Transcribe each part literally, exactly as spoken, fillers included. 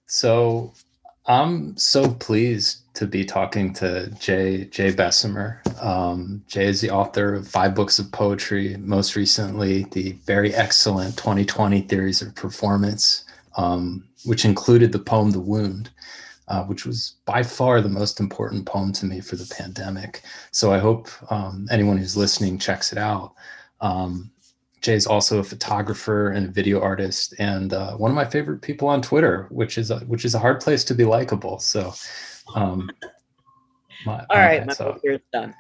So I'm so pleased to be talking to Jay Jay Bessemer. Um, Jay is the author of five books of poetry, most recently the very excellent twenty twenty Theories of Performance, um, which included the poem The Wound, uh, which was by far the most important poem to me for the pandemic. So I hope um, anyone who's listening checks it out. Um, Jay's also a photographer and a video artist, and uh, one of my favorite people on Twitter, which is a, which is a hard place to be likable. So, um, my, All my right, my hats work off. here is done.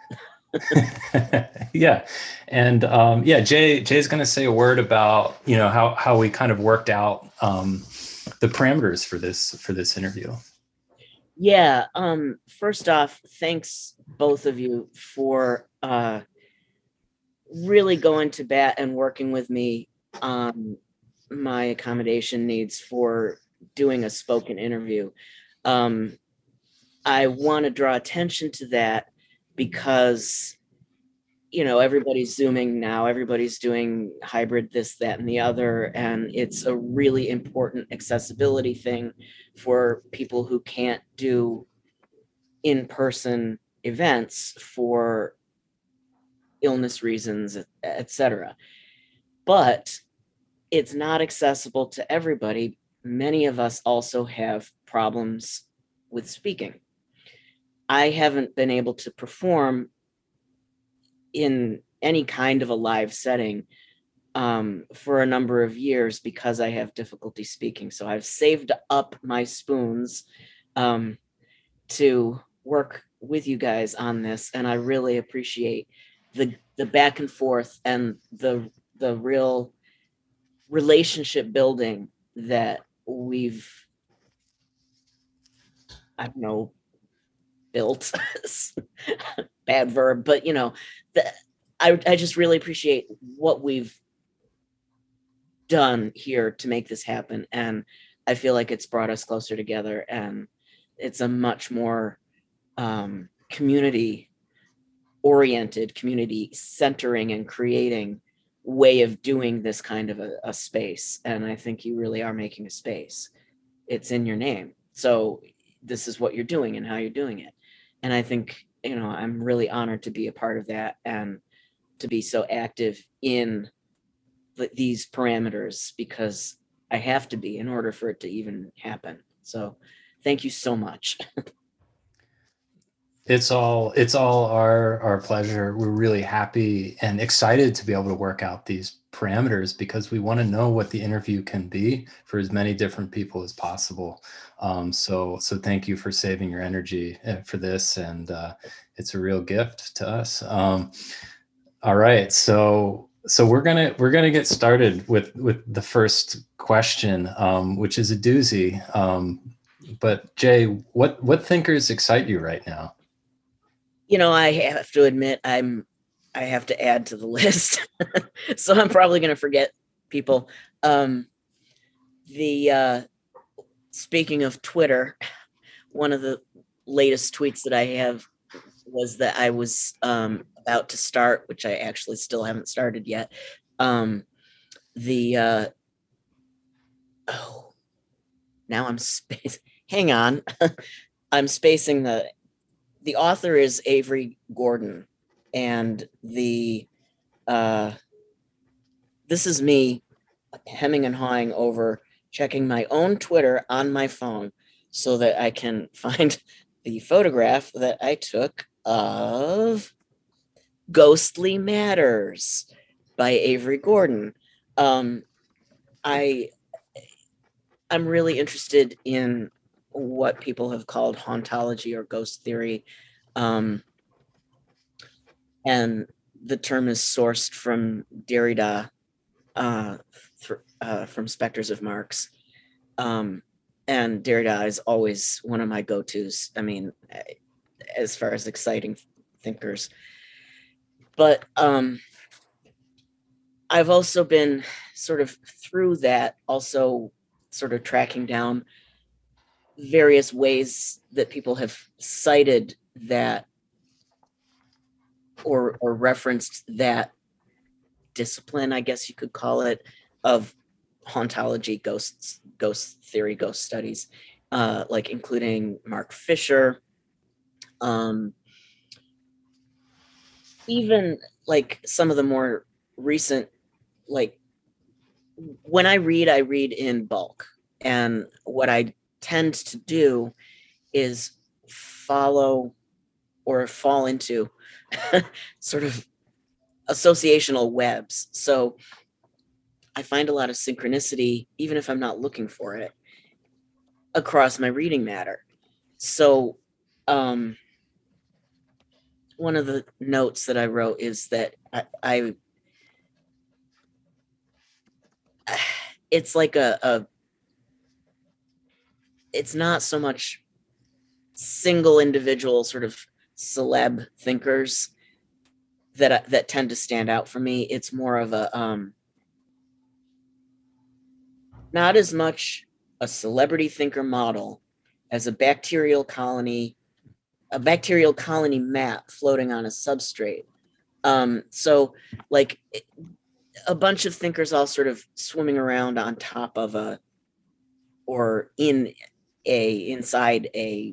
Yeah, and um, yeah, Jay Jay's going to say a word about you know how how we kind of worked out um, the parameters for this for this interview. Yeah, um, first off, thanks both of you for uh really going to bat and working with me on my accommodation needs for doing a spoken interview. Um, I want to draw attention to that because you know everybody's zooming now, everybody's doing hybrid this, that, and the other, and it's a really important accessibility thing for people who can't do in-person events for illness reasons, etc. But it's not accessible to everybody. Many of us also have problems with speaking. I haven't been able to perform in any kind of a live setting um, for a number of years because I have difficulty speaking. So I've saved up my spoons um, to work with you guys on this, and I really appreciate the the back and forth and the the real relationship building that we've I don't know built. Bad verb, but you know, the, I I just really appreciate what we've done here to make this happen, and I feel like it's brought us closer together, and it's a much more um, community oriented, community centering and creating way of doing this kind of a, a space. And I think you really are making a space. It's in your name. So this is what you're doing and how you're doing it. And I think, you know, I'm really honored to be a part of that and to be so active in th- these parameters because I have to be in order for it to even happen. So thank you so much. It's all it's all our our pleasure. We're really happy and excited to be able to work out these parameters because we want to know what the interview can be for as many different people as possible. Um, so so thank you for saving your energy uh, for this, and uh, it's a real gift to us. Um, all right, so so we're gonna we're gonna get started with with the first question, um, which is a doozy. Um, but Jay, what what thinkers excite you right now? You know, I have to admit, I'm I have to add to the list, so I'm probably going to forget people. Um, the uh, Speaking of Twitter, one of the latest tweets that I have was that I was um, about to start, which I actually still haven't started yet. Um, the uh, oh, now I'm space. Hang on, I'm spacing the the author is Avery Gordon, and the uh, this is me hemming and hawing over checking my own Twitter on my phone so that I can find the photograph that I took of Ghostly Matters by Avery Gordon. Um, I I'm really interested in what people have called hauntology or ghost theory. Um, and the term is sourced from Derrida, uh, th- uh, from Spectres of Marx. Um, and Derrida is always one of my go-tos. I mean, as far as exciting thinkers. But um, I've also been sort of through that, also sort of tracking down various ways that people have cited that or or referenced that discipline, I guess you could call it, of hauntology, ghosts, ghost theory, ghost studies. uh, like including Mark Fisher, um, even like some of the more recent, like when I read, I read in bulk. And what I tend to do is follow or fall into sort of associational webs. So I find a lot of synchronicity, even if I'm not looking for it, across my reading matter. So, um, one of the notes that I wrote is that I, I it's like a, a, it's not so much single individual sort of celeb thinkers that that tend to stand out for me. It's more of a um, not as much a celebrity thinker model as a bacterial colony, a bacterial colony map floating on a substrate. Um, so like a bunch of thinkers all sort of swimming around on top of a or in a inside a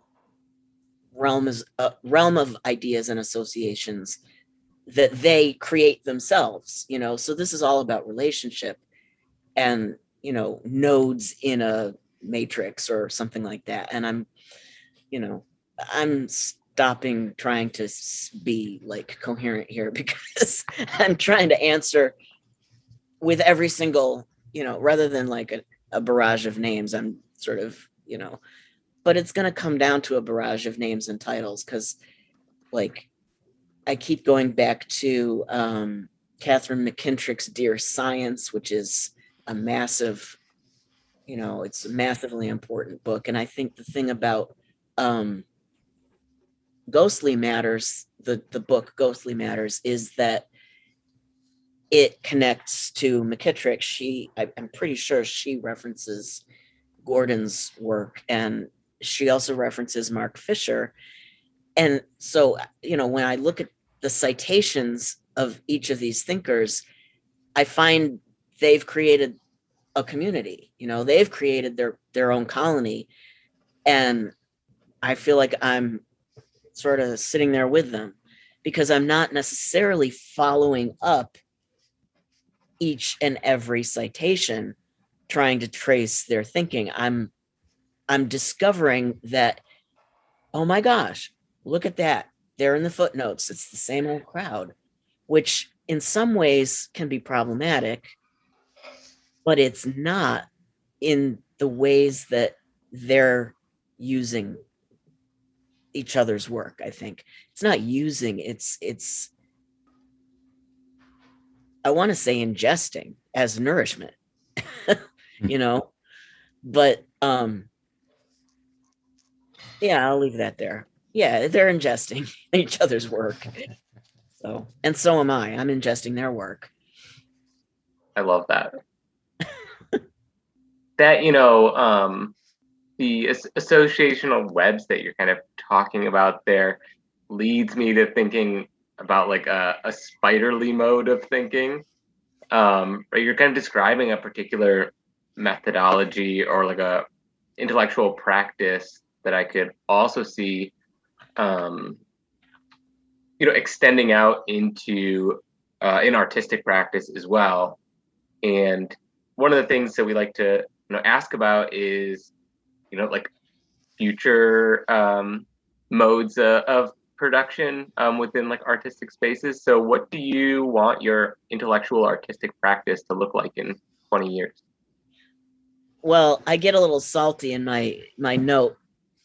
realm is a realm of ideas and associations that they create themselves, you know. So this is all about relationship and, you know, nodes in a matrix or something like that. And I'm, you know, I'm stopping trying to be like coherent here because I'm trying to answer with every single, you know, rather than like a, a barrage of names. I'm sort of, you know, but it's going to come down to a barrage of names and titles because like I keep going back to um, Catherine McKintrick's Dear Science, which is a massive, you know, it's a massively important book. And I think the thing about um, Ghostly Matters, the, the book Ghostly Matters, is that it connects to McKittrick. She, I, I'm pretty sure she references Gordon's work, and she also references Mark Fisher. And so, you know, when I look at the citations of each of these thinkers, I find they've created a community, you know, they've created their, their own colony. And I feel like I'm sort of sitting there with them because I'm not necessarily following up each and every citation, trying to trace their thinking. I'm, I'm discovering that, oh my gosh, look at that. They're in the footnotes. It's the same old crowd, which in some ways can be problematic, but it's not in the ways that they're using each other's work. I think it's not using, it's, it's, I want to say ingesting as nourishment, you know, but, um, yeah, I'll leave that there. Yeah, they're ingesting each other's work. So, and so am I. I'm ingesting their work. I love that. That, you know, um, the as- associational webs that you're kind of talking about there leads me to thinking about like a, a spiderly mode of thinking. Um, right? You're kind of describing a particular methodology or like a intellectual practice that I could also see, um, you know, extending out into uh, in artistic practice as well. And one of the things that we like to, you know, ask about is, you know, like future um, modes uh, of production um, within like artistic spaces. So what do you want your intellectual artistic practice to look like in twenty years? Well, I get a little salty in my my note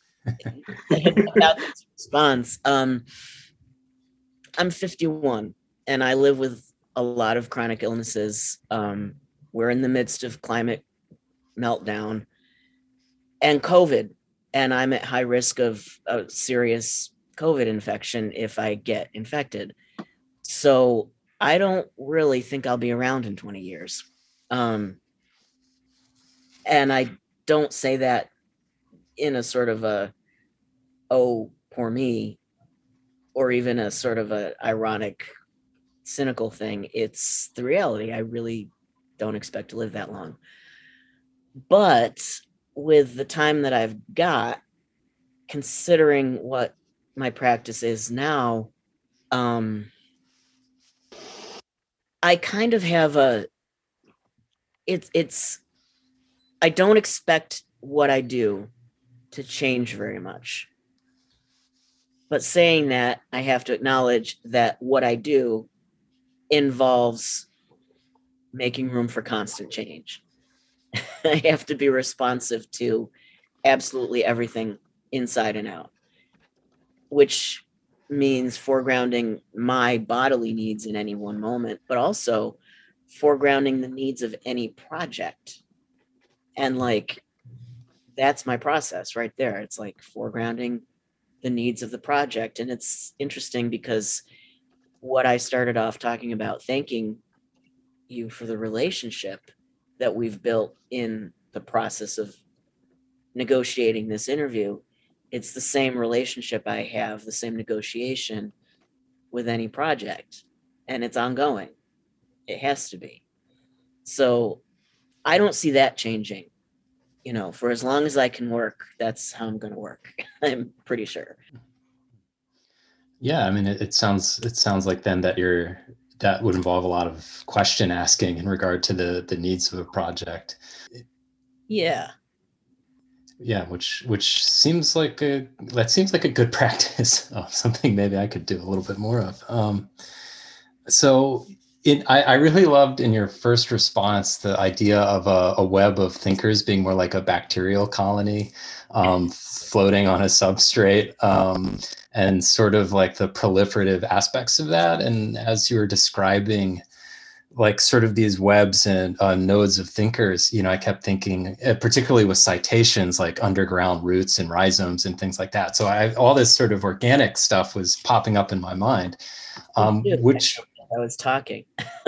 about this response. Um, I'm fifty-one and I live with a lot of chronic illnesses. Um, we're in the midst of climate meltdown and COVID, and I'm at high risk of a serious COVID infection if I get infected. So I don't really think I'll be around in twenty years. Um, and I don't say that in a sort of a, oh, poor me, or even a sort of a ironic, cynical thing. It's the reality. I really don't expect to live that long. But with the time that I've got, considering what my practice is now, um, I kind of have a, it's, it's, I don't expect what I do to change very much. But saying that, I have to acknowledge that what I do involves making room for constant change. I have to be responsive to absolutely everything inside and out, which means foregrounding my bodily needs in any one moment, but also foregrounding the needs of any project. And like, that's my process right there. It's like foregrounding the needs of the project. And it's interesting because what I started off talking about, thanking you for the relationship that we've built in the process of negotiating this interview, it's the same relationship I have, the same negotiation with any project, and it's ongoing. It has to be. So I don't see that changing. You know, for as long as I can work, that's how I'm going to work. I'm pretty sure. Yeah, I mean, it, it sounds it sounds like then that you're that would involve a lot of question asking in regard to the the needs of a project. Yeah. Yeah, which which seems like a that seems like a good practice of something maybe I could do a little bit more of. Um, so it, I, I really loved in your first response the idea of a, a web of thinkers being more like a bacterial colony um, floating on a substrate, um, and sort of like the proliferative aspects of that. And as you were describing like sort of these webs and uh, nodes of thinkers, you know, I kept thinking, uh, particularly with citations like underground roots and rhizomes and things like that. So I, all this sort of organic stuff was popping up in my mind, um, which I was talking.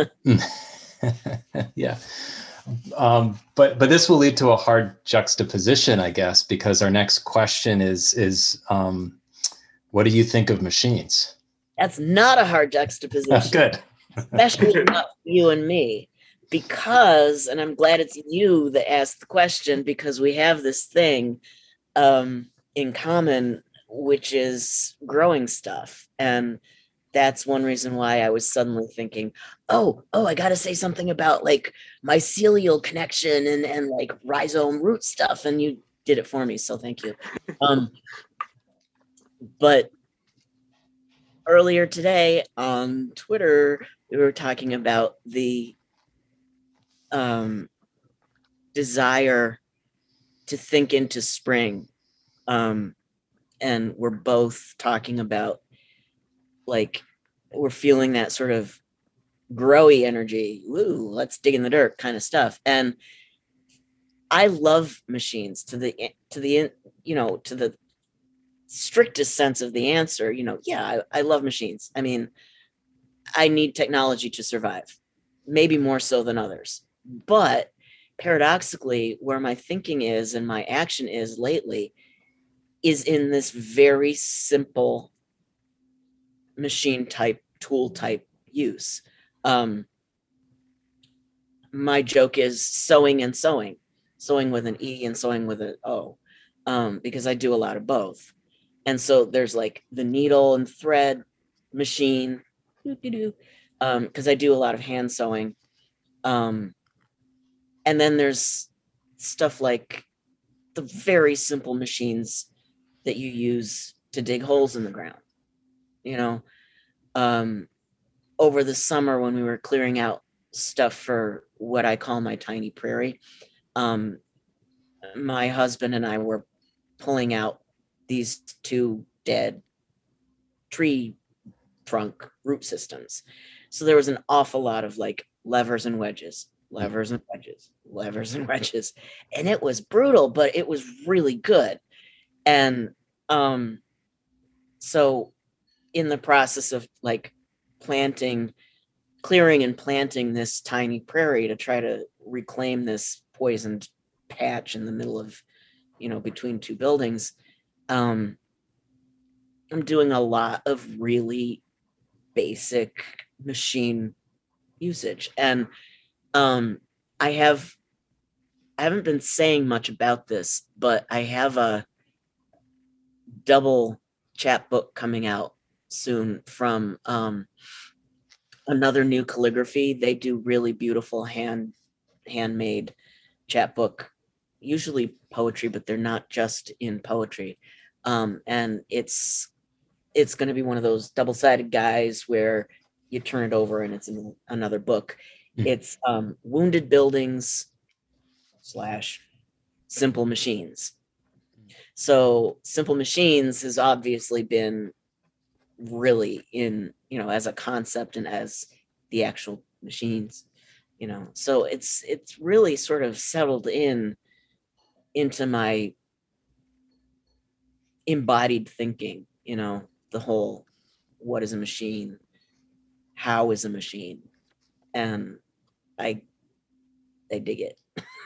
Yeah. Um, but but this will lead to a hard juxtaposition, I guess, because our next question is is um, what do you think of machines? That's not a hard juxtaposition. Good. Especially not you and me, because, and I'm glad it's you that asked the question, because we have this thing um, in common, which is growing stuff. And that's one reason why I was suddenly thinking, oh, oh, I got to say something about like mycelial connection and, and like rhizome root stuff. And you did it for me. So thank you. Um, but earlier today on Twitter, we were talking about the um, desire to think into spring. Um, and we're both talking about like, we're feeling that sort of growy energy. Woo, let's dig in the dirt kind of stuff. And I love machines to the, to the, you know, to the strictest sense of the answer. You know, yeah, I, I love machines. I mean, I need technology to survive, maybe more so than others. But paradoxically, where my thinking is and my action is lately is in this very simple machine type, tool type use. Um, my joke is sewing and sewing, sewing with an E and sewing with an O, um, because I do a lot of both. And so there's like the needle and thread machine, um, because I do a lot of hand sewing. Um, and then there's stuff like the very simple machines that you use to dig holes in the ground. You know, um, over the summer when we were clearing out stuff for what I call my tiny prairie, um, my husband and I were pulling out these two dead tree trunk root systems. So there was an awful lot of like levers and wedges, levers and wedges, levers and wedges. And it was brutal, but it was really good. And um, so in the process of like planting, clearing and planting this tiny prairie to try to reclaim this poisoned patch in the middle of, you know, between two buildings, um, I'm doing a lot of really basic machine usage. And um, I have I haven't been saying much about this, but I have a double chapbook coming out soon from um, another new calligraphy. They do really beautiful hand handmade chapbook, usually poetry, but they're not just in poetry. Um, and it's it's going to be one of those double-sided guys where you turn it over and it's in another book. Mm. It's um, Wounded Buildings slash Simple Machines. So Simple Machines has obviously been really in, you know, as a concept and as the actual machines, you know, so it's it's really sort of settled in into my embodied thinking, you know, the whole what is a machine, how is a machine, and I I dig it.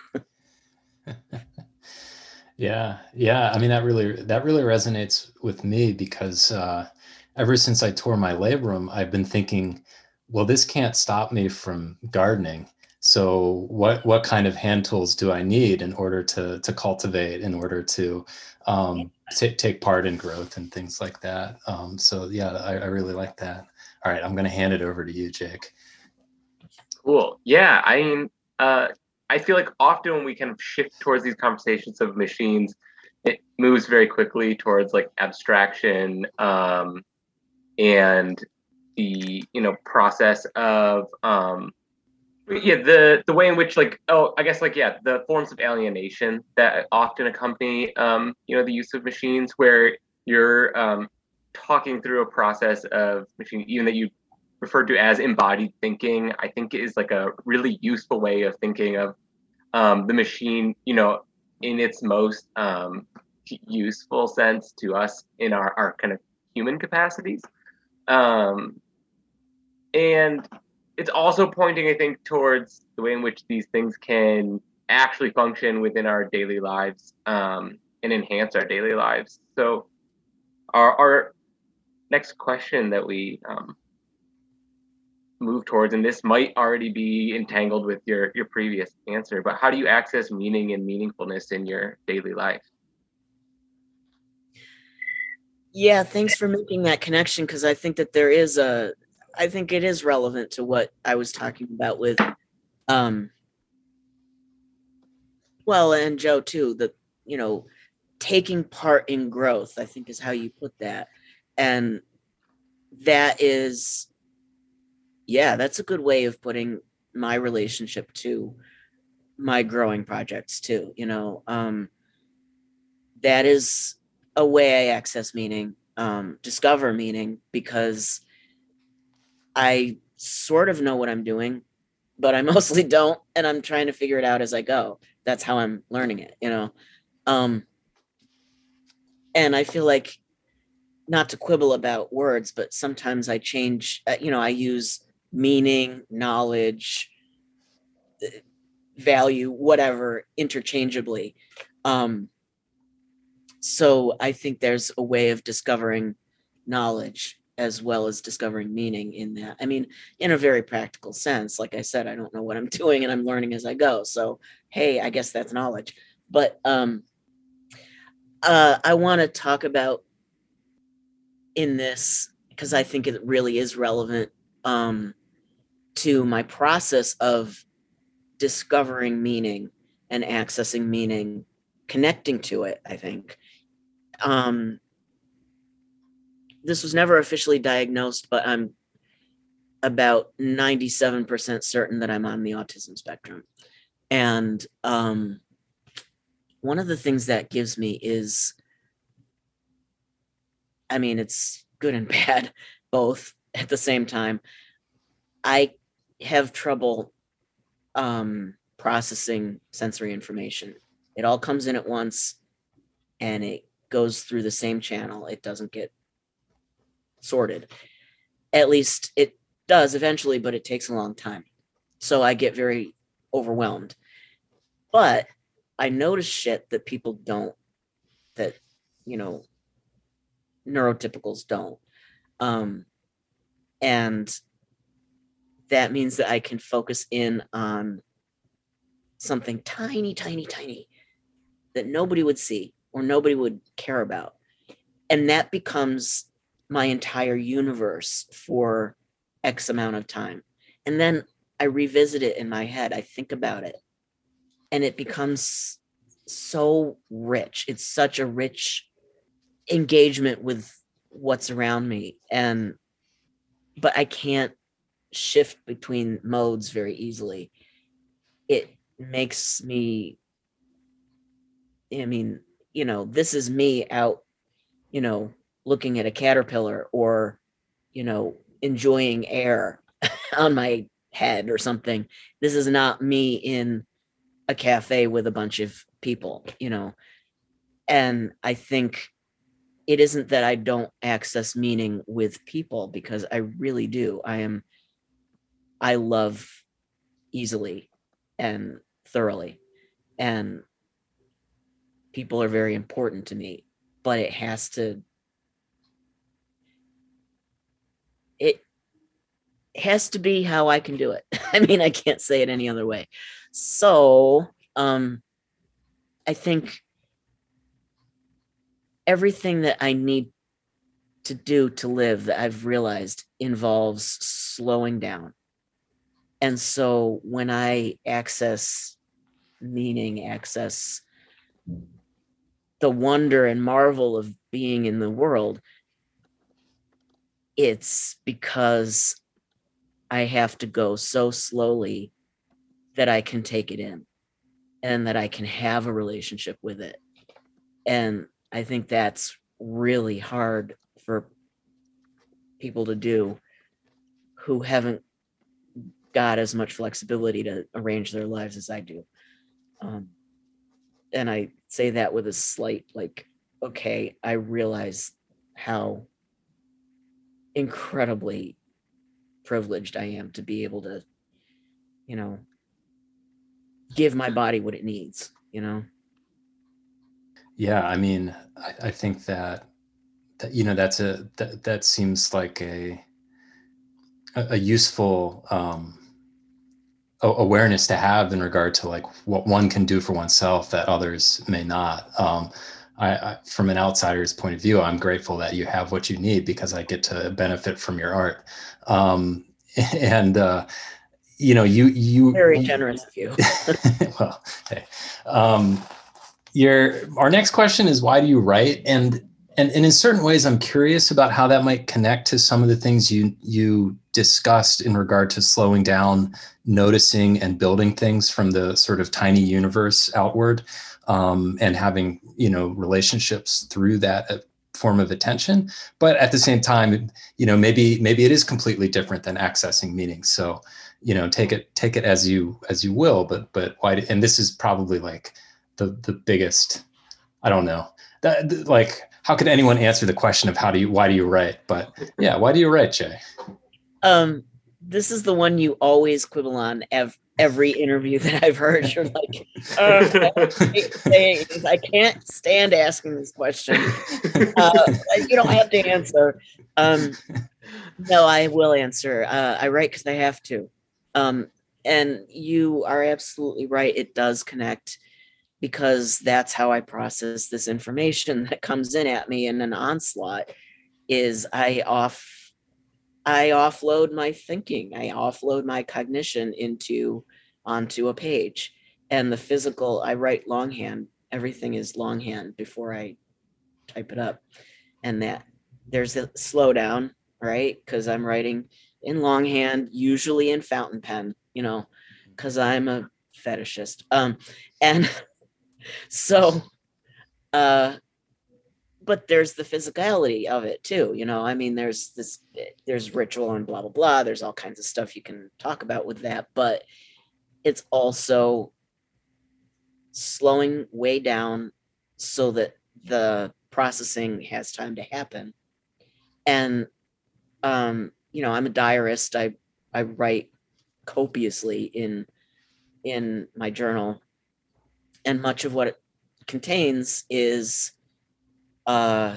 Yeah, yeah. I mean, that really that really resonates with me because uh, ever since I tore my labrum, I've been thinking, well, this can't stop me from gardening. So what what kind of hand tools do I need in order to to cultivate, in order to um, t- take part in growth and things like that? Um, so yeah, I, I really like that. All right, I'm going to hand it over to you, Jake. Cool. Yeah, I mean, uh, I feel like often when we kind of shift towards these conversations of machines, it moves very quickly towards like abstraction um, and the you know process of um, yeah the the way in which like oh I guess like yeah the forms of alienation that often accompany um, you know the use of machines where you're um, talking through a process of machine even that you referred to as embodied thinking, I think is like a really useful way of thinking of um, the machine, you know, in its most um, useful sense to us in our, our kind of human capacities. Um, and it's also pointing, I think, towards the way in which these things can actually function within our daily lives um, and enhance our daily lives. So our, our next question that we um, move towards, and this might already be entangled with your your previous answer, but how do you access meaning and meaningfulness in your daily life? Yeah, thanks for making that connection, because I think that there is a I think it is relevant to what I was talking about with um well, and Joe too, that you know taking part in growth, I think is how you put that. And that is yeah, that's a good way of putting my relationship to my growing projects too, you know. Um that is a way I access meaning, um discover meaning, because I sort of know what I'm doing, but I mostly don't, and I'm trying to figure it out as I go. That's how I'm learning it, you know. Um and I feel like, not to quibble about words, but sometimes I change, uh, you know, I use meaning, knowledge, value, whatever, interchangeably. Um, so I think there's a way of discovering knowledge as well as discovering meaning in that. I mean, in a very practical sense, like I said, I don't know what I'm doing and I'm learning as I go. So, hey, I guess that's knowledge. But um, uh, I want to talk about in this, because I think it really is relevant um, to my process of discovering meaning and accessing meaning, connecting to it, I think. Um, this was never officially diagnosed, but I'm about ninety-seven percent certain that I'm on the autism spectrum. And um, one of the things that gives me is, I mean, it's good and bad, both at the same time. I have trouble um, processing sensory information. It all comes in at once and it goes through the same channel. It doesn't get sorted. At least it does eventually, but it takes a long time. So I get very overwhelmed. But I notice shit that people don't, that, you know, neurotypicals don't. Um, and that means that I can focus in on something tiny, tiny, tiny that nobody would see or nobody would care about. And that becomes my entire universe for X amount of time. And then I revisit it in my head. I think about it and it becomes so rich. It's such a rich engagement with what's around me. And, but I can't shift between modes very easily. It makes me, I mean, you know, this is me out, you know, looking at a caterpillar or, you know, enjoying air on my head or something. This is not me in a cafe with a bunch of people, you know. And I think it isn't that I don't access meaning with people, because I really do. I am, I love easily and thoroughly. And people are very important to me, but it has to, it has to be how I can do it. I mean, I can't say it any other way. So, um, I think everything that I need to do to live that I've realized involves slowing down. And so when I access meaning, access the wonder and marvel of being in the world, it's because I have to go so slowly that I can take it in and that I can have a relationship with it. And I think that's really hard for people to do who haven't got as much flexibility to arrange their lives as I do. Um, and I say that with a slight, like, okay, I realize how incredibly privileged I am to be able to, you know, give my body what it needs, you know? Yeah. I mean, I, I think that, that, you know, that's a, that, that seems like a, a, a useful, um, awareness to have in regard to like what one can do for oneself that others may not. Um, I, I, from an outsider's point of view, I'm grateful that you have what you need because I get to benefit from your art. Um, and, uh, you know, you, you, Very you, generous of you. well, hey, um, your, our next question is, why do you write? And, and, and in certain ways, I'm curious about how that might connect to some of the things you, you discussed in regard to slowing down, noticing and building things from the sort of tiny universe outward, um, and having, you know, relationships through that form of attention. But at the same time, you know, maybe, maybe it is completely different than accessing meaning. So, you know, take it, take it as you, as you will, but, but why, and this is probably like the, the biggest, I don't know that, like, how could anyone answer the question of how do you, why do you write? But yeah, why do you write, Jay? Um, this is the one you always quibble on ev- every interview that I've heard. You're like, uh, I, I can't stand asking this question. Uh, you don't have to answer. Um, no, I will answer. Uh, I write because I have to. Um, and you are absolutely right. It does connect, because that's how I process this information that comes in at me in an onslaught. Is I off I offload my thinking, I offload my cognition into onto a page. And the physical, I write longhand. Everything is longhand before I type it up. And that there's a slowdown, right? Because I'm writing in longhand, usually in fountain pen, you know, because I'm a fetishist. Um, and so uh but there's the physicality of it too, you know. I mean, there's this, there's ritual and blah blah blah, there's all kinds of stuff you can talk about with that, but it's also slowing way down so that the processing has time to happen. And um you know, I'm a diarist. i i write copiously in in my journal, and much of what it contains is uh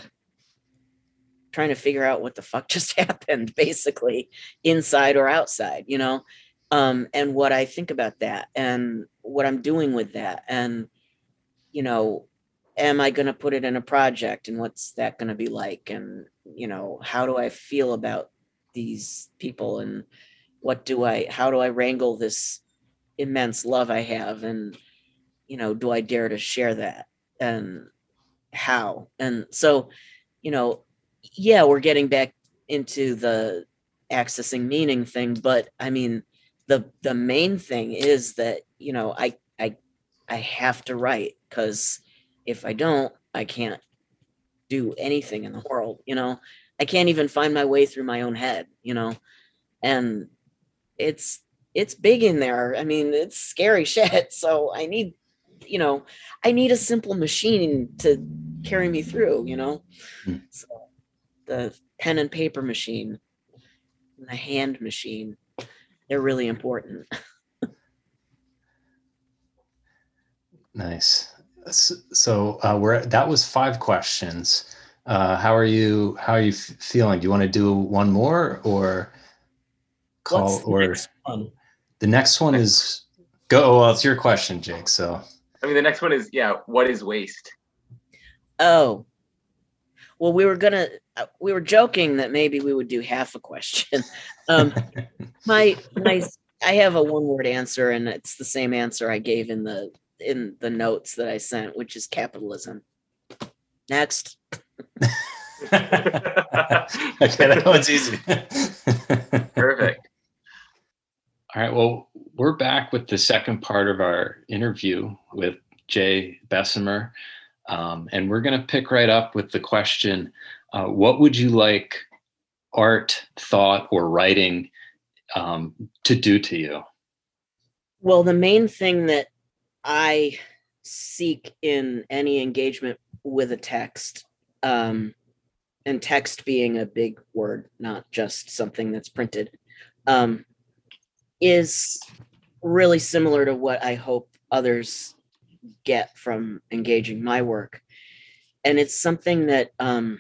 trying to figure out what the fuck just happened, basically, inside or outside, you know. um, and what I think about that and what I'm doing with that. And, you know, am I going to put it in a project and what's that going to be like? And, you know, how do I feel about these people and what do I, how do I wrangle this immense love I have? And, you know, do I dare to share that? And how? And so, you know, yeah, we're getting back into the accessing meaning thing, but I mean, the the main thing is that, you know, I I I have to write, because if I don't, I can't do anything in the world, you know. I can't even find my way through my own head, you know. And it's it's big in there. I mean, it's scary shit. So I need, you know, I need a simple machine to carry me through, you know. Mm. So the pen and paper machine, and the hand machine, they're really important. Nice. So uh, we're that was five questions. Uh, how are you? How are you f- feeling? Do you want to do one more or call What's the or next one? the next one is go? Oh, well, it's your question, Jake. So I mean, the next one is, yeah, what is waste? Oh, well, we were gonna, uh, we were joking that maybe we would do half a question. Um, my, my, I have a one word answer, and it's the same answer I gave in the in the notes that I sent, which is capitalism. Next. okay, that one's easy. Perfect. All right. Well, we're back with the second part of our interview with Jay Bessemer. Um, and we're going to pick right up with the question, uh, what would you like art, thought, or writing um, to do to you? Well, the main thing that I seek in any engagement with a text, um, and text being a big word, not just something that's printed, um, is really similar to what I hope others get from engaging my work. And it's something that um,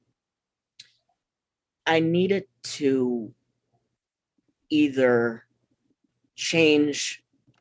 I needed to either change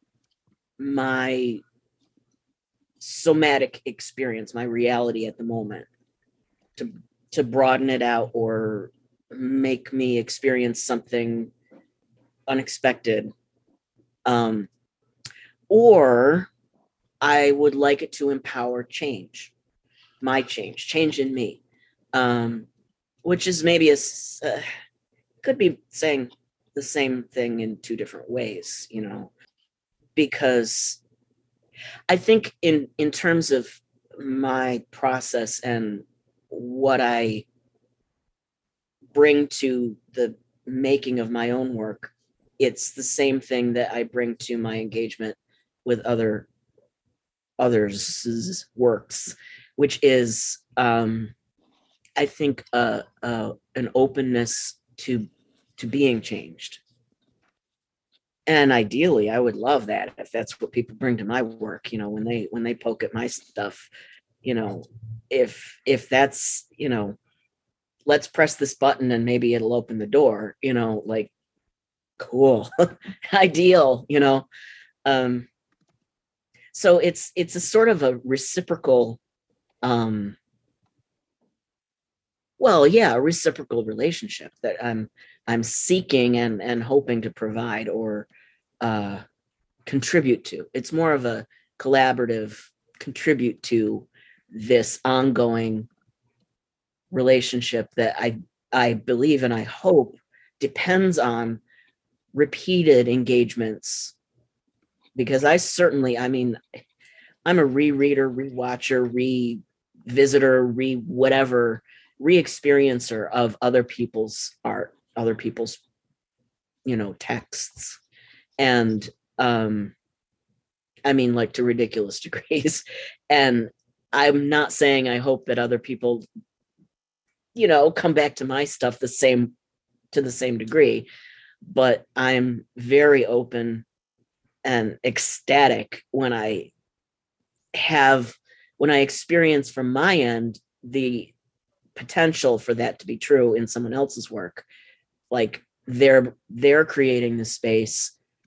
my somatic experience, my reality at the moment, to to broaden it out or make me experience something unexpected. Um, or I would like it to empower change, my change, change in me, um, which is maybe a uh, could be saying the same thing in two different ways, you know, because I think in in terms of my process and what I bring to the making of my own work, it's the same thing that I bring to my engagement with other others' works, which is, um, I think, uh, uh, an openness to to being changed. And ideally, I would love that if that's what people bring to my work. You know, when they when they poke at my stuff, you know, if if that's, you know, let's press this button and maybe it'll open the door. You know, like, cool, ideal. You know, um, so it's it's a sort of a reciprocal, um, well, yeah, a reciprocal relationship that I'm I'm seeking and and hoping to provide or uh, contribute to. It's more of a collaborative contribute to this ongoing relationship that I I believe and I hope depends on repeated engagements, because I certainly, I mean, I'm a rereader, rewatcher, re-visitor, re-whatever, re-experiencer of other people's art, other people's, you know, texts. And um, I mean, like, to ridiculous degrees. And I'm not saying I hope that other people, you know, come back to my stuff the same, to the same degree, but I'm very open and ecstatic when I have, when I experience from my end the potential for that to be true in someone else's work. Like, they're they're creating the space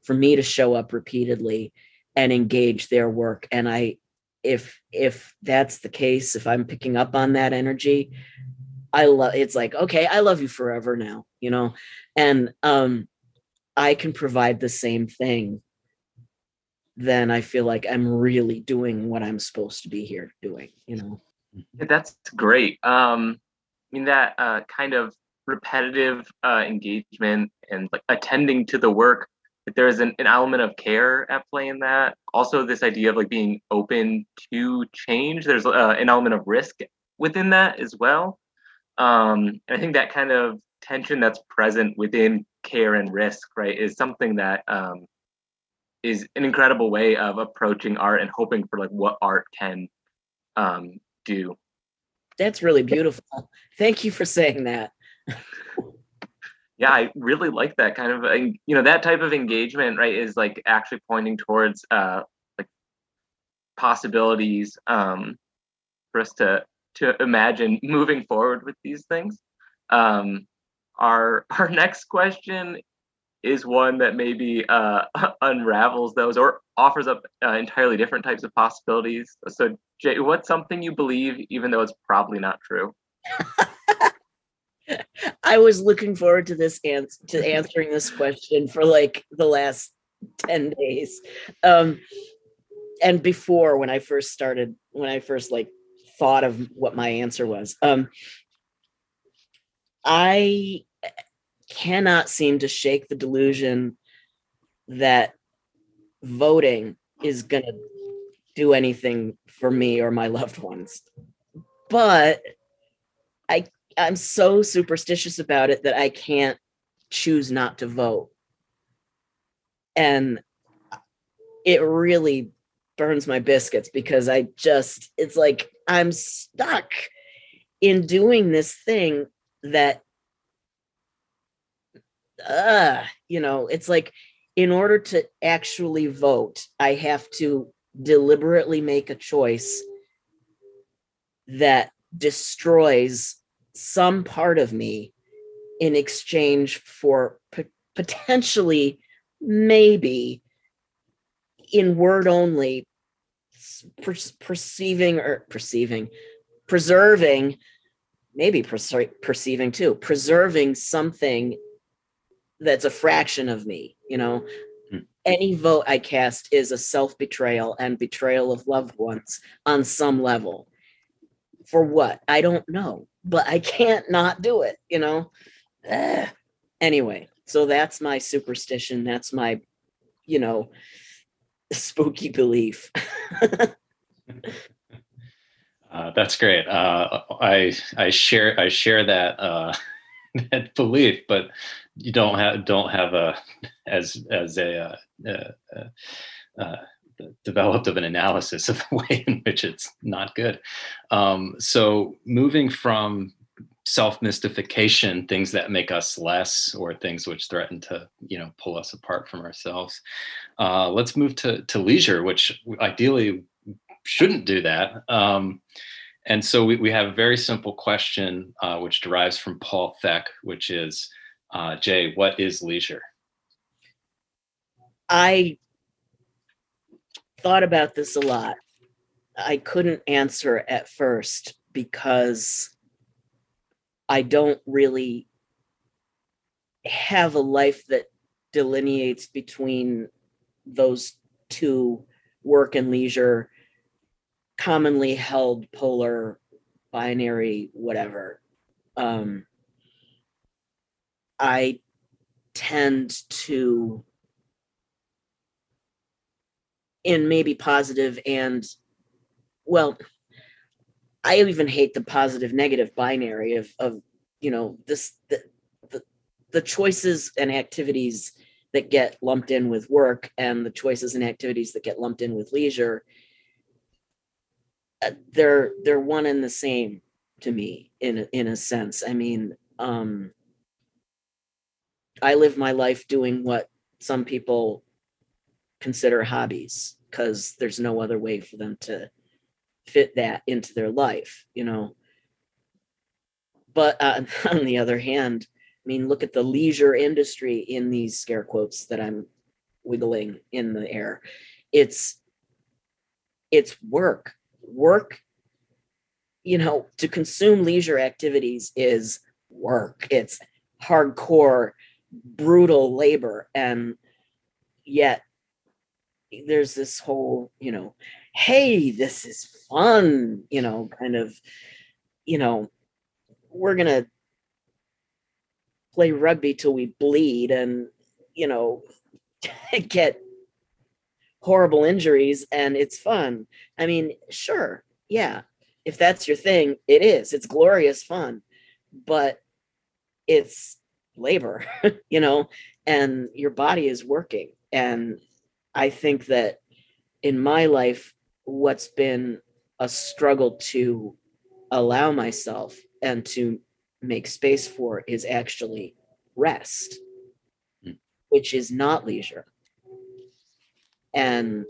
for me to show up repeatedly and engage their work. And I, if, if that's the case, if I'm picking up on that energy, I love, it's like, okay, I love you forever now, you know? And, um, I can provide the same thing, then I feel like I'm really doing what I'm supposed to be here doing, you know? Yeah, that's great. Um, I mean, that uh, kind of repetitive uh, engagement and like attending to the work, that there's an, an element of care at play in that. Also, this idea of like being open to change, there's uh, an element of risk within that as well. Um, and I think that kind of tension that's present within care and risk, right, is something that um, is an incredible way of approaching art and hoping for like what art can um, do. That's really beautiful. Thank you for saying that. Yeah, I really like that kind of, you know, that type of engagement, right, is like actually pointing towards uh, like possibilities um, for us to to imagine moving forward with these things. Um, our our next question is one that maybe uh, unravels those or offers up uh, entirely different types of possibilities. So, Jay, what's something you believe, even though it's probably not true? I was looking forward to this ans- to answering this question for like the last ten days. Um, and before, when I first started, when I first like thought of what my answer was, um, I cannot seem to shake the delusion that voting is going to do anything for me or my loved ones. But I I'm so superstitious about it that I can't choose not to vote. And it really burns my biscuits because I just, it's like I'm stuck in doing this thing that, uh, you know, it's like in order to actually vote, I have to deliberately make a choice that destroys some part of me in exchange for p- potentially, maybe in word only, per- perceiving or perceiving, preserving, maybe per- perceiving too, preserving something that's a fraction of me, you know. Mm. Any vote I cast is a self-betrayal and betrayal of loved ones on some level. For what? I don't know, but I can't not do it, you know? Ugh. Anyway, so that's my superstition. That's my, you know, spooky belief. uh, that's great. Uh, I I share I share that uh, that belief, but you don't have don't have a as as a uh, uh, uh, developed of an analysis of the way in which it's not good. Um, so moving from self-mystification, things that make us less or things which threaten to, you know, pull us apart from ourselves. Uh, let's move to, to leisure, which ideally shouldn't do that. Um, and so we, we have a very simple question, uh, which derives from Paul Thek, which is, uh, Jay, what is leisure? I thought about this a lot. I couldn't answer at first because I don't really have a life that delineates between those two, work and leisure, commonly held polar binary, whatever. Um, I tend to, in maybe positive and, well, I even hate the positive negative binary of, of you know, this, the, the, the choices and activities that get lumped in with work and the choices and activities that get lumped in with leisure. Uh, they're, they're one and the same to me in, in a sense. I mean, um, I live my life doing what some people consider hobbies because there's no other way for them to fit that into their life, you know. But uh, on the other hand, I mean, look at the leisure industry in these scare quotes that I'm wiggling in the air. It's it's work. Work, you know, to consume leisure activities is work. It's hardcore, brutal labor. And yet there's this whole, you know, hey, this is fun, you know, kind of, you know, we're going to play rugby till we bleed and, you know, get horrible injuries and it's fun. I mean, sure. Yeah. If that's your thing, it is. It's glorious fun, but it's labor, you know, and your body is working. And I think that in my life, what's been a struggle to allow myself and to make space for is actually rest, mm. which is not leisure. And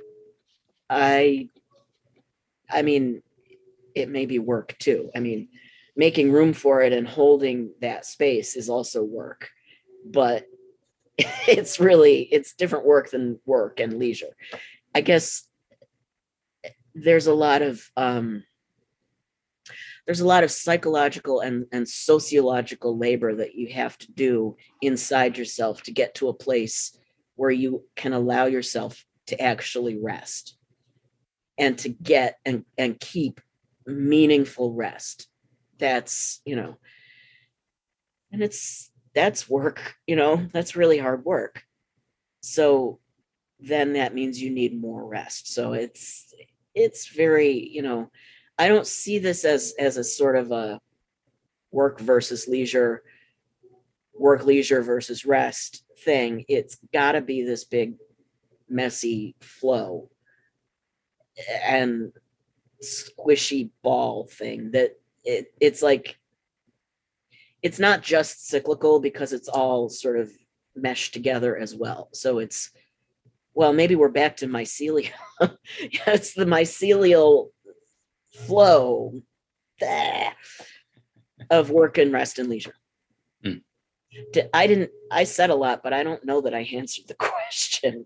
I, I mean, it may be work too. I mean, making room for it and holding that space is also work, but it's really, it's different work than work and leisure. I guess there's a lot of, um, there's a lot of psychological and, and sociological labor that you have to do inside yourself to get to a place where you can allow yourself to actually rest and to get and, and keep meaningful rest. That's, you know, and it's, that's work, you know, that's really hard work. So then that means you need more rest. So it's, it's very, you know, I don't see this as, as a sort of a work versus leisure, work, leisure versus rest thing. It's gotta be this big, messy flow and squishy ball thing that it, it's like, it's not just cyclical because it's all sort of meshed together as well. So it's, well, maybe we're back to mycelial. It's the mycelial flow of work and rest and leisure. Mm. I didn't, I said a lot, but I don't know that I answered the question.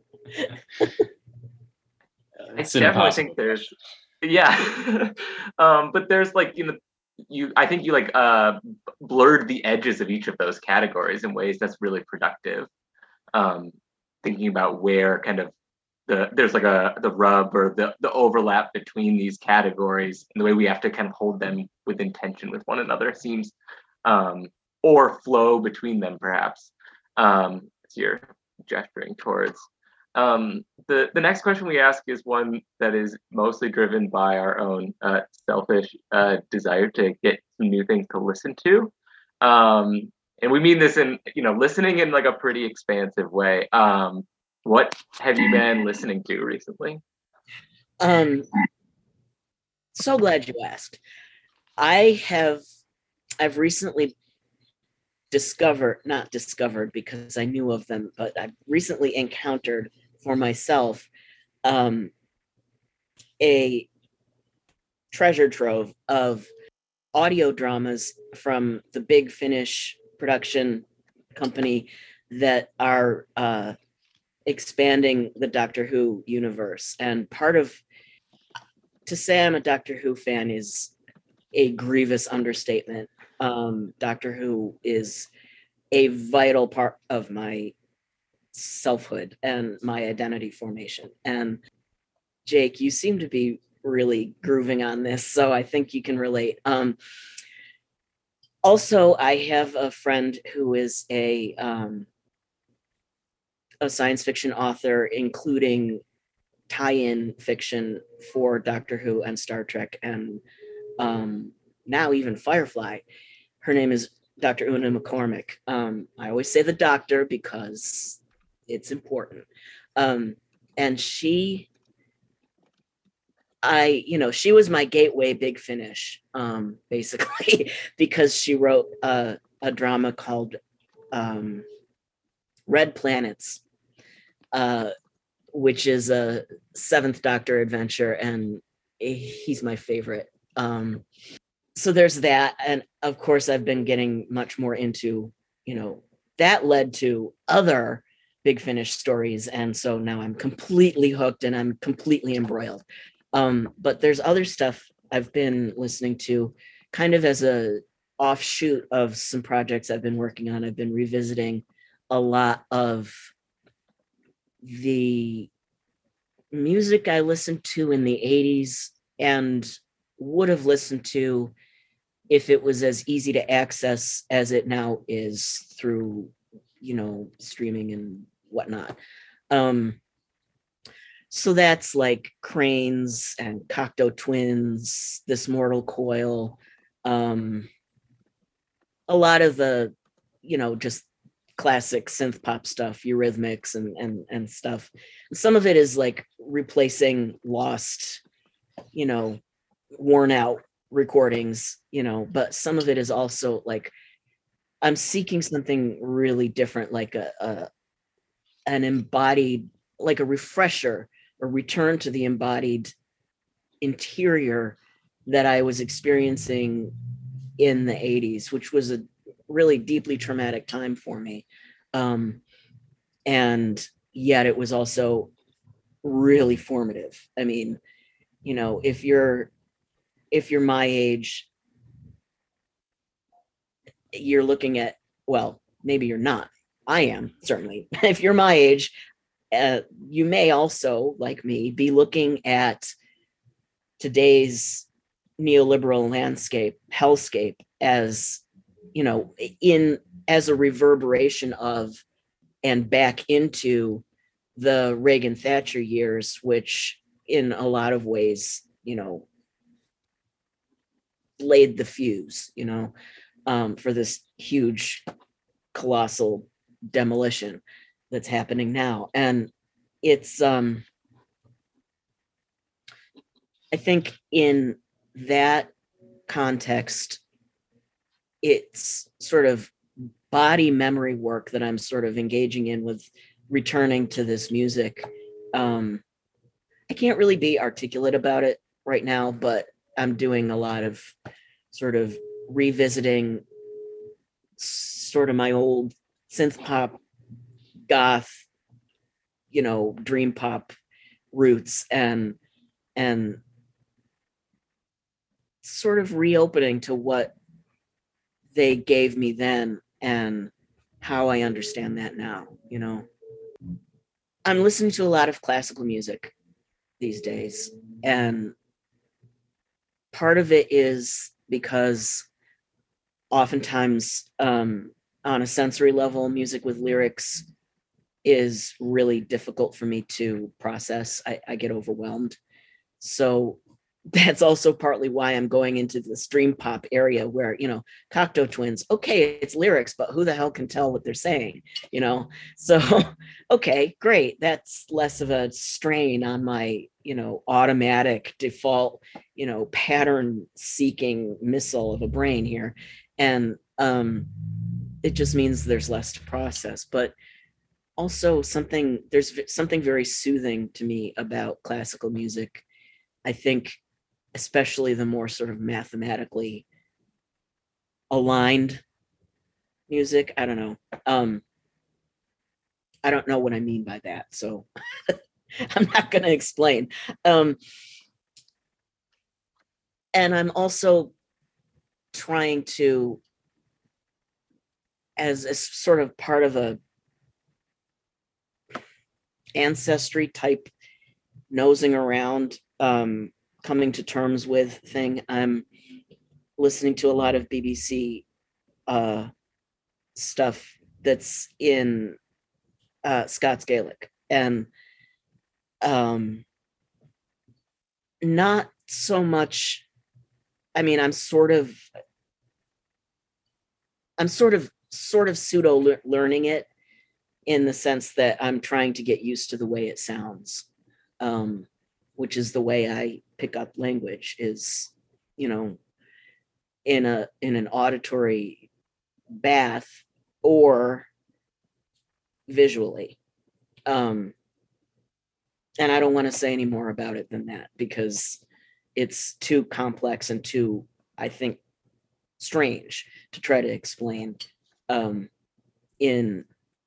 I definitely impossible. think there's, yeah. um, but there's like, you know, you, I think you like uh, blurred the edges of each of those categories in ways that's really productive. Um, thinking about where kind of the, there's like a, the rub or the, the overlap between these categories and the way we have to kind of hold them with intention with one another seems, um, or flow between them perhaps, um, as you're gesturing towards. Um, the, the next question we ask is one that is mostly driven by our own uh, selfish uh, desire to get some new things to listen to. Um, and we mean this in, you know, listening in like a pretty expansive way. Um, what have you been listening to recently? Um, so glad you asked. I have, I've recently discovered, not discovered because I knew of them, but I've recently encountered for myself um, a treasure trove of audio dramas from the big Finnish production company that are uh, expanding the Doctor Who universe. And part of, to say I'm a Doctor Who fan is a grievous understatement. Um, Doctor Who is a vital part of my selfhood and my identity formation. And Jake, you seem to be really grooving on this, so I think you can relate. Um, also, I have a friend who is a um, a science fiction author, including tie-in fiction for Doctor Who and Star Trek, and um, now even Firefly. Her name is Doctor Una McCormick. Um, I always say the doctor because it's important. Um, and she, I, you know, she was my gateway Big Finish, um, basically, because she wrote a, a drama called um, Red Planets, uh, which is a Seventh Doctor adventure, and he's my favorite. Um, so there's that. And of course, I've been getting much more into, you know, that led to other Big Finish stories, and so now I'm completely hooked and I'm completely embroiled. Um, but there's other stuff I've been listening to, kind of as a offshoot of some projects I've been working on. I've been revisiting a lot of the music I listened to in the eighties and would have listened to if it was as easy to access as it now is through, you know, streaming and whatnot. Um, so that's like Cranes and Cocteau Twins, This Mortal Coil, um, a lot of the, you know, just classic synth pop stuff, Eurythmics and and and stuff. Some of it is like replacing lost, you know, worn out recordings, you know, but some of it is also like I'm seeking something really different, like a, a an embodied, like a refresher, a return to the embodied interior that I was experiencing in the eighties, which was a really deeply traumatic time for me. Um, and yet it was also really formative. I mean, you know, if you're if you're my age, you're looking at, well, maybe you're not. I am, certainly. If you're my age, uh, you may also, like me, be looking at today's neoliberal landscape, hellscape, as, you know, in as a reverberation of and back into the Reagan Thatcher years, which in a lot of ways, you know, laid the fuse, you know, um, for this huge, colossal demolition that's happening now. And it's, um, I think in that context, it's sort of body memory work that I'm sort of engaging in with returning to this music. Um, I can't really be articulate about it right now, but I'm doing a lot of sort of revisiting sort of my old synth pop, goth, you know, dream pop roots, and and sort of reopening to what they gave me then and how I understand that now, you know. I'm listening to a lot of classical music these days, and part of it is because oftentimes um, on a sensory level, music with lyrics is really difficult for me to process. I, I get overwhelmed. So that's also partly why I'm going into the stream pop area where, you know, Cocteau Twins, okay, it's lyrics, but who the hell can tell what they're saying, you know? So, okay, great. That's less of a strain on my, you know, automatic default, you know, pattern seeking missile of a brain here. And um, it just means there's less to process. But also something, there's something very soothing to me about classical music. I think especially the more sort of mathematically aligned music. I don't know. Um, I don't know what I mean by that, so I'm not going to explain. Um, and I'm also trying to, as a sort of part of a ancestry type nosing around, um, coming to terms with thing, I'm listening to a lot of B B C uh, stuff that's in uh, Scots Gaelic, and um, not so much. I mean, I'm sort of, I'm sort of, sort of pseudo le- learning it in the sense that I'm trying to get used to the way it sounds, um, which is the way I pick up language. Is, you know, in a in an auditory bath or visually. Um, and I don't want to say any more about it than that because it's too complex and too, I think, strange to try to explain um, in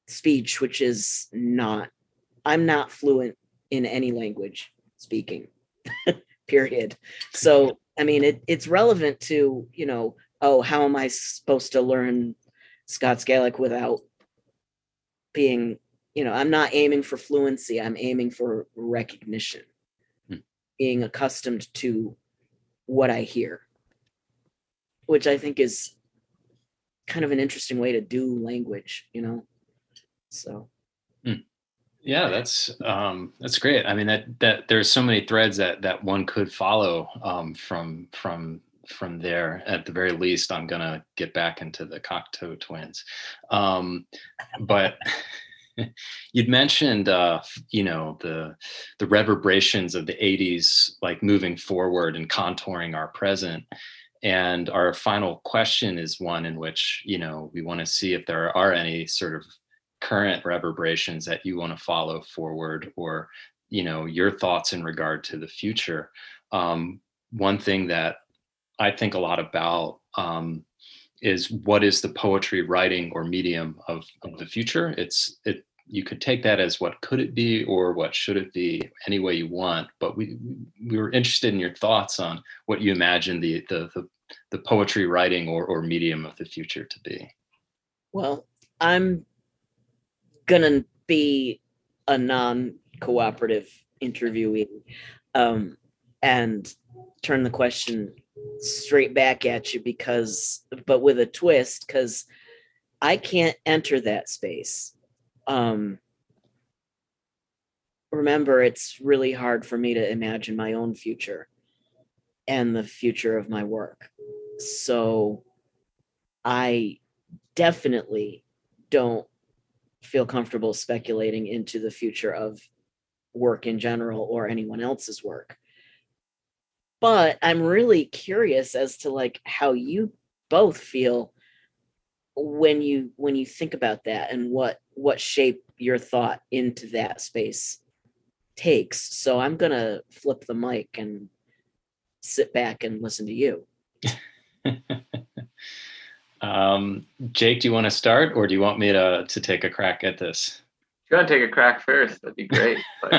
speech, which is not, I'm not fluent in any language speaking, period. So, I mean, it, it's relevant to, you know, oh, how am I supposed to learn Scots Gaelic without being, you know, I'm not aiming for fluency, I'm aiming for recognition, hmm. being accustomed to what I hear, which I think is kind of an interesting way to do language, you know? So. Hmm. Yeah, that's um, that's great. I mean, that that there's so many threads that that one could follow um, from from from there. At the very least, I'm gonna get back into the Cocteau Twins, um, but you'd mentioned, uh, you know, the the reverberations of the eighties, like moving forward and contouring our present. And our final question is one in which, you know, we want to see if there are any sort of current reverberations that you want to follow forward, or, you know, your thoughts in regard to the future. Um, one thing that I think a lot about um, is what is the poetry writing or medium of, of the future? It's it. You could take that as what could it be or what should it be, any way you want. But we we were interested in your thoughts on what you imagine the the the, the poetry writing or or medium of the future to be. Well, I'm gonna be a non-cooperative interviewee, um, and turn the question straight back at you, because, but with a twist, because I can't enter that space. Um, remember, it's really hard for me to imagine my own future and the future of my work. So I definitely don't feel comfortable speculating into the future of work in general or anyone else's work. But I'm really curious as to like how you both feel when you when you think about that, and what what shape your thought into that space takes. So I'm gonna flip the mic and sit back and listen to you. um, Jake, do you want to start, or do you want me to to take a crack at this? If you want to take a crack first, that'd be great.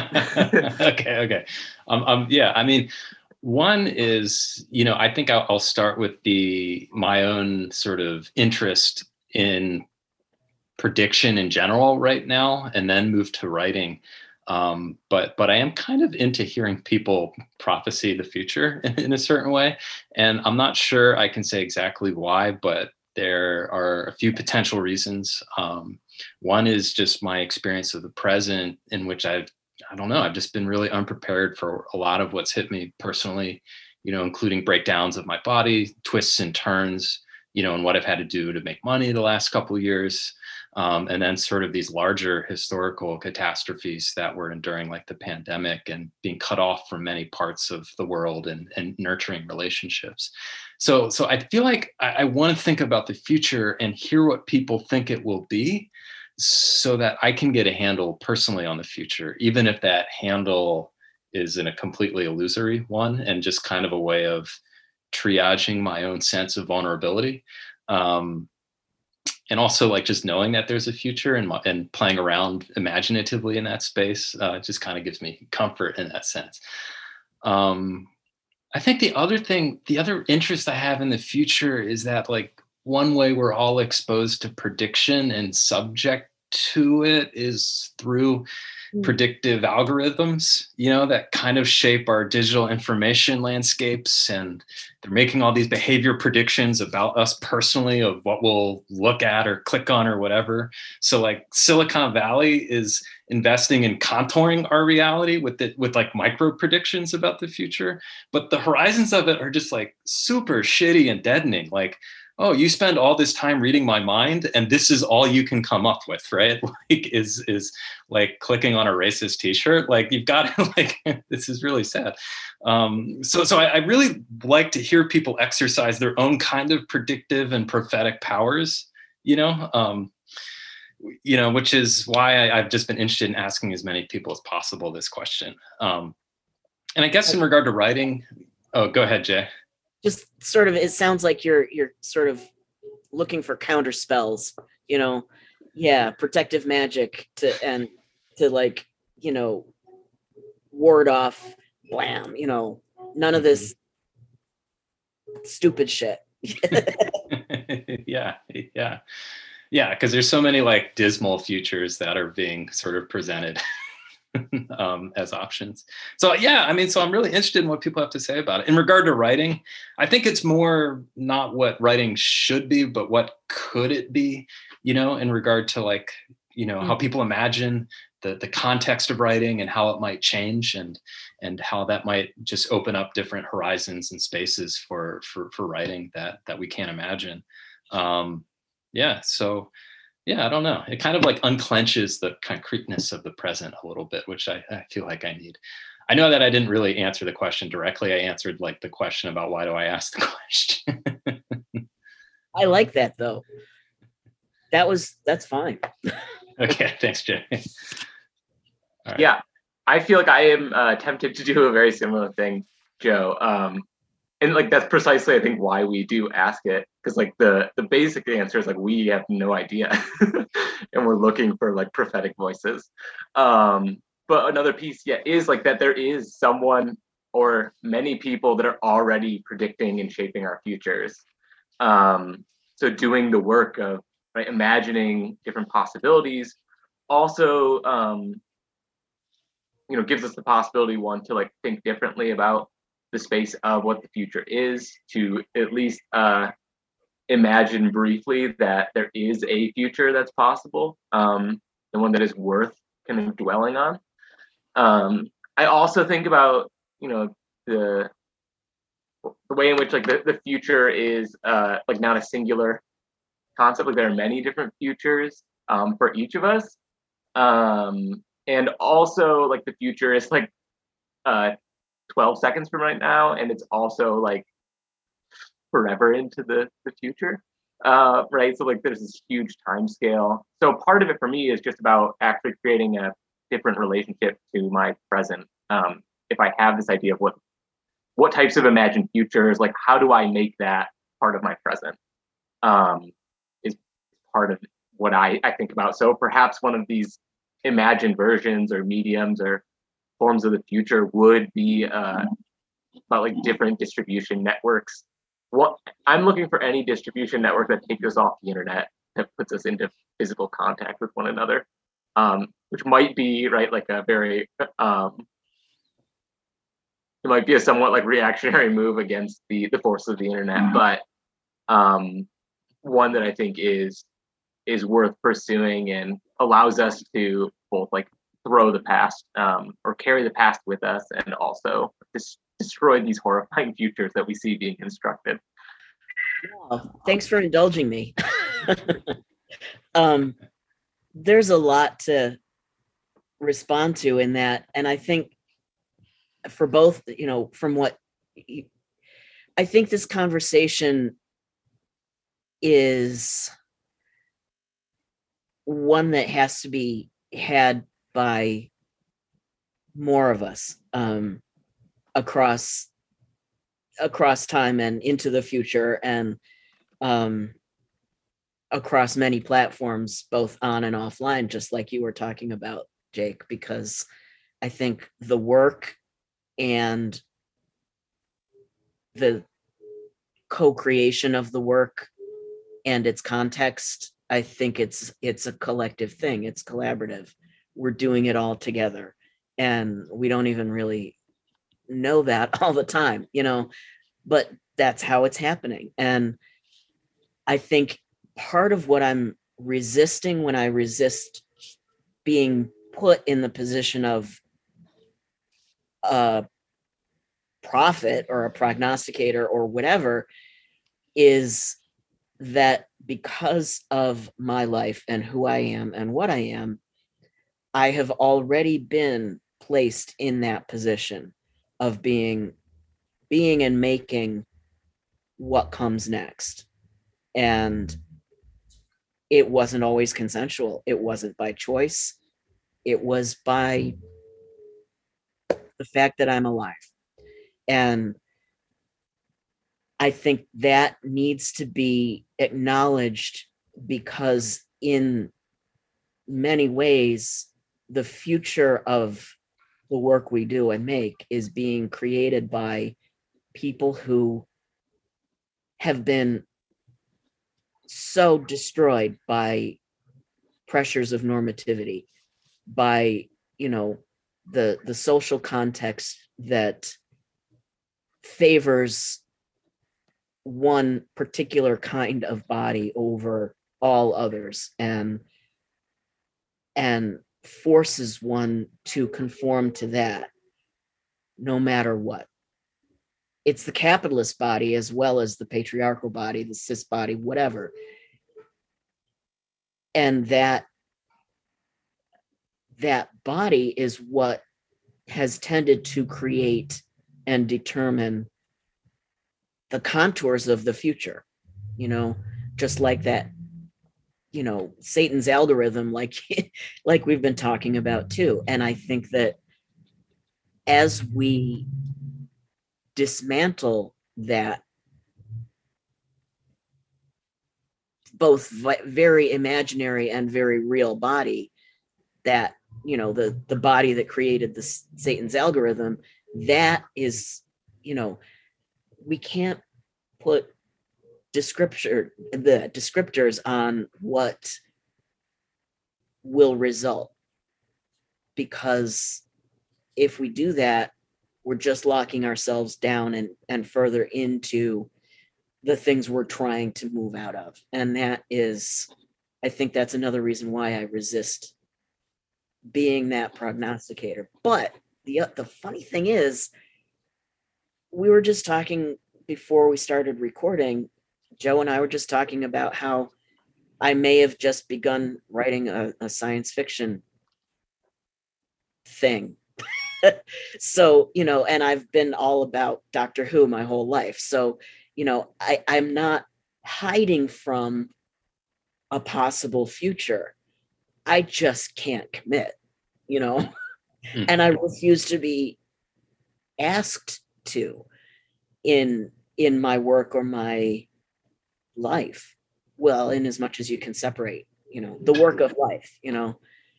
okay, okay. Um, um, yeah, I mean, one is, you know, I think I'll, I'll start with the my own sort of interest in prediction in general right now, and then move to writing. Um, but but I am kind of into hearing people prophesy the future in, in a certain way, and I'm not sure I can say exactly why, but there are a few potential reasons. Um, one is just my experience of the present, in which I've I don't know, I've just been really unprepared for a lot of what's hit me personally, you know, including breakdowns of my body, twists and turns, you know, and what I've had to do to make money the last couple of years. Um, and then sort of these larger historical catastrophes that we're enduring, like the pandemic, and being cut off from many parts of the world, and, and nurturing relationships. So, so I feel like I, I want to think about the future and hear what people think it will be, so that I can get a handle personally on the future, even if that handle is in a completely illusory one and just kind of a way of triaging my own sense of vulnerability. Um, and also like just knowing that there's a future, and, and playing around imaginatively in that space uh, just kind of gives me comfort in that sense. Um, I think the other thing, the other interest I have in the future is that, like, one way we're all exposed to prediction and subject to it is through predictive algorithms, you know, that kind of shape our digital information landscapes. And they're making all these behavior predictions about us personally, of what we'll look at or click on or whatever. So like Silicon Valley is investing in contouring our reality with it, with like micro predictions about the future. But the horizons of it are just like super shitty and deadening. Like, oh, you spend all this time reading my mind, and this is all you can come up with, right? Like, is is like clicking on a racist T-shirt. Like, you've got to, like, this is really sad. Um, so, so I, I really like to hear people exercise their own kind of predictive and prophetic powers. You know, um, you know, which is why I, I've just been interested in asking as many people as possible this question. Um, and I guess in regard to writing, oh, go ahead, Jay. Just sort of, it sounds like you're you're sort of looking for counter spells, you know, yeah, protective magic to and to like, you know, ward off blam, you know, none of this stupid shit. yeah, yeah, yeah. Because there's so many like dismal futures that are being sort of presented um, as options. So yeah, I mean, so I'm really interested in what people have to say about it. In regard to writing, I think it's more not what writing should be, but what could it be, you know, in regard to like, you know, how people imagine the, the context of writing and how it might change, and and how that might just open up different horizons and spaces for for for writing that that we can't imagine. Um, yeah, so yeah, I don't know. It kind of like unclenches the concreteness of the present a little bit, which I, I feel like I need. I know that I didn't really answer the question directly. I answered like the question about why do I ask the question. I like that though. That was that's fine. Okay, thanks, Jay. Right. Yeah, I feel like I am uh, tempted to do a very similar thing, Joe. Um, and like that's precisely, I think, why we do ask it, because like the the basic answer is like we have no idea, and we're looking for like prophetic voices. Um, but another piece, yeah, is like that there is someone or many people that are already predicting and shaping our futures. Um, so doing the work of right, imagining different possibilities, also, um, you know, gives us the possibility, one, to like think differently about the space of what the future is, to at least uh, imagine briefly that there is a future that's possible, um, and one that is worth kind of dwelling on. Um, I also think about, you know, the the way in which like the, the future is uh, like not a singular concept. Like there are many different futures um, for each of us, um, and also like the future is like uh, twelve seconds from right now, and it's also like forever into the, the future. Uh, right. So like there's this huge time scale. So part of it for me is just about actually creating a different relationship to my present. Um, if I have this idea of what what types of imagined futures, like how do I make that part of my present? Um, is part of what I, I think about. So perhaps one of these imagined versions or mediums or forms of the future would be uh, about like different distribution networks. What I'm looking for any distribution network that takes us off the internet, that puts us into physical contact with one another, um, which might be right like a very um, it might be a somewhat like reactionary move against the the forces of the internet, mm-hmm. but um, one that I think is is worth pursuing and allows us to both like throw the past um, or carry the past with us, and also dis- destroy these horrifying futures that we see being constructed. Oh, thanks for indulging me. um, there's a lot to respond to in that, and I think for both, you know, from what you, I think this conversation is one that has to be had by more of us um, across across time and into the future, and um, across many platforms, both on and offline, just like you were talking about, Jake, because I think the work and the co-creation of the work and its context, I think it's it's a collective thing. It's collaborative. We're doing it all together, and we don't even really know that all the time, you know, but that's how it's happening. And I think part of what I'm resisting when I resist being put in the position of a prophet or a prognosticator or whatever is that because of my life and who I am and what I am, I have already been placed in that position of being being and making what comes next. And it wasn't always consensual. It wasn't by choice. It was by the fact that I'm alive. And I think that needs to be acknowledged, because in many ways, the future of the work we do and make is being created by people who have been so destroyed by pressures of normativity, by, you know, the the social context that favors one particular kind of body over all others, and and forces one to conform to that no matter what. It's the capitalist body as well as the patriarchal body, the cis body, whatever. And that that body is what has tended to create and determine the contours of the future, you know, just like that, you know, Satan's algorithm, like like we've been talking about too. And I think that as we dismantle that both very imaginary and very real body, that, you know, the the body that created this Satan's algorithm, that is, you know, we can't put descriptor the descriptors on what will result, because if we do that, we're just locking ourselves down and and further into the things we're trying to move out of. And that is, I think that's another reason why I resist being that prognosticator. But the the funny thing is, we were just talking before we started recording, Joe and I were just talking about how I may have just begun writing a, a science fiction thing. So, you know, and I've been all about Doctor Who my whole life. So, you know, I, I'm not hiding from a possible future. I just can't commit, you know, mm-hmm. And I refuse to be asked to in in my work or my life. Well, in as much as you can separate, you know, the work of life, you know.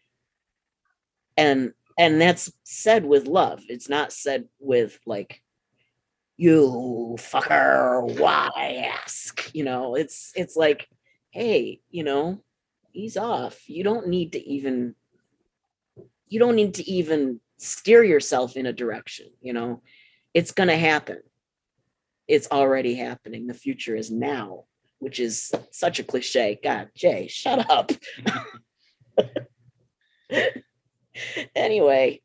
And and that's said with love. It's not said with like, you fucker, why ask? You know, it's it's like, hey, you know, ease off. You don't need to even you don't need to even steer yourself in a direction, you know. It's gonna happen. It's already happening. The future is now, which is such a cliche. God, Jay, shut up. Anyway.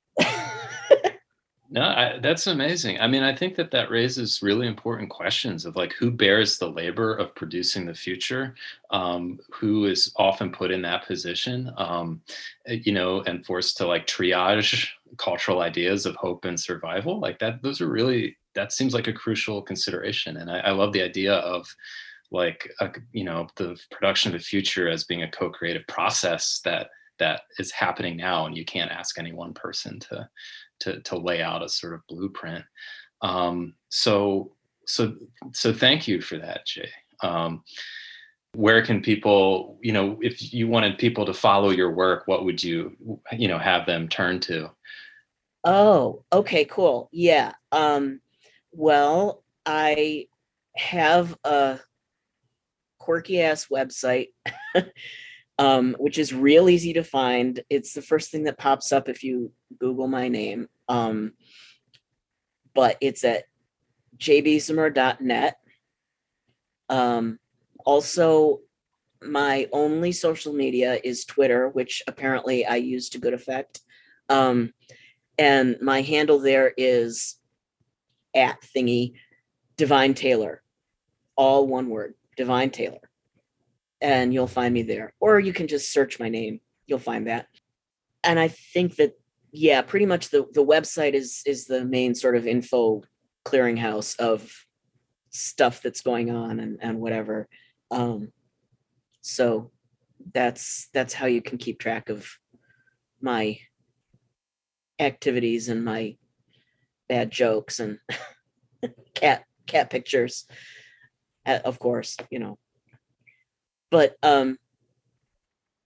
No, I, that's amazing. I mean, I think that that raises really important questions of like, who bears the labor of producing the future, um, who is often put in that position, um, you know, and forced to like triage cultural ideas of hope and survival. Like that, those are really, that seems like a crucial consideration. And I, I love the idea of like, a, you know, the production of the future as being a co-creative process that that is happening now, and you can't ask any one person to to to lay out a sort of blueprint. Um, so so so thank you for that, Jay. Um, where can people, you know, if you wanted people to follow your work, what would you, you know, have them turn to? Oh, okay, cool. Yeah. Um, well, I have a quirky ass website. Um, which is real easy to find. It's the first thing that pops up if you Google my name. Um, but it's at j biesemer dot net. Um, also, my only social media is Twitter, which apparently I use to good effect. Um, and my handle there is at thingy, Divine Taylor. All one word, Divine Taylor. And you'll find me there. Or you can just search my name. You'll find that. And I think that, yeah, pretty much the, the website is is the main sort of info clearinghouse of stuff that's going on and, and whatever. Um, so that's that's how you can keep track of my activities and my bad jokes and cat cat pictures, of course, you know. But um,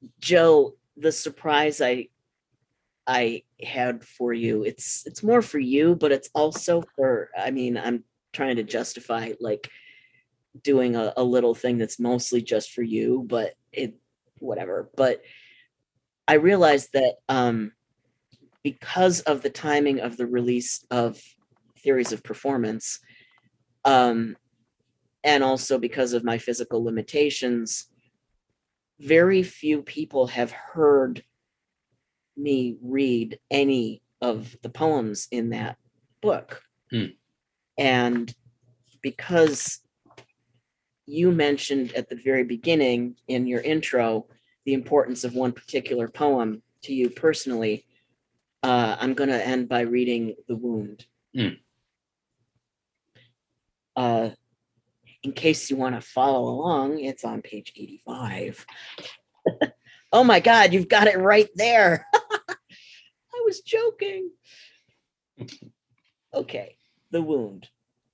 Joe, the surprise I I had for you, it's it's more for you, but it's also for, I mean, I'm trying to justify like doing a, a little thing that's mostly just for you, but it whatever. But I realized that um because of the timing of the release of Theories of Performance, um, and also because of my physical limitations, very few people have heard me read any of the poems in that book. Hmm. And because you mentioned at the very beginning in your intro the importance of one particular poem to you personally, uh, I'm going to end by reading The Wound. Hmm. Uh, in case you want to follow along, it's on page eighty-five. Oh my God, you've got it right there. I was joking. Okay, The Wound.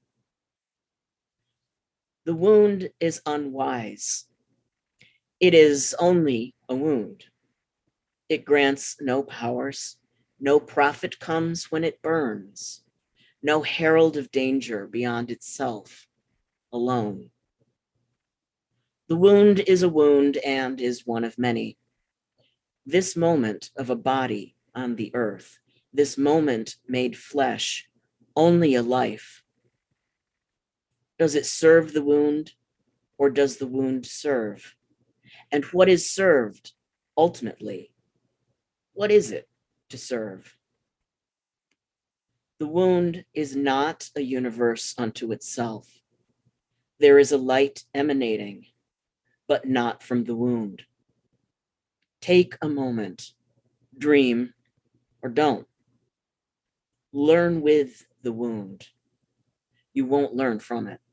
The wound is unwise. It is only a wound. It grants no powers. No profit comes when it burns. No herald of danger beyond itself, alone. The wound is a wound and is one of many. This moment of a body on the earth, this moment made flesh, only a life. Does it serve the wound, or does the wound serve? And what is served, ultimately? What is it to serve? The wound is not a universe unto itself. There is a light emanating, but not from the wound. Take a moment, dream, or don't. Learn with the wound. You won't learn from it.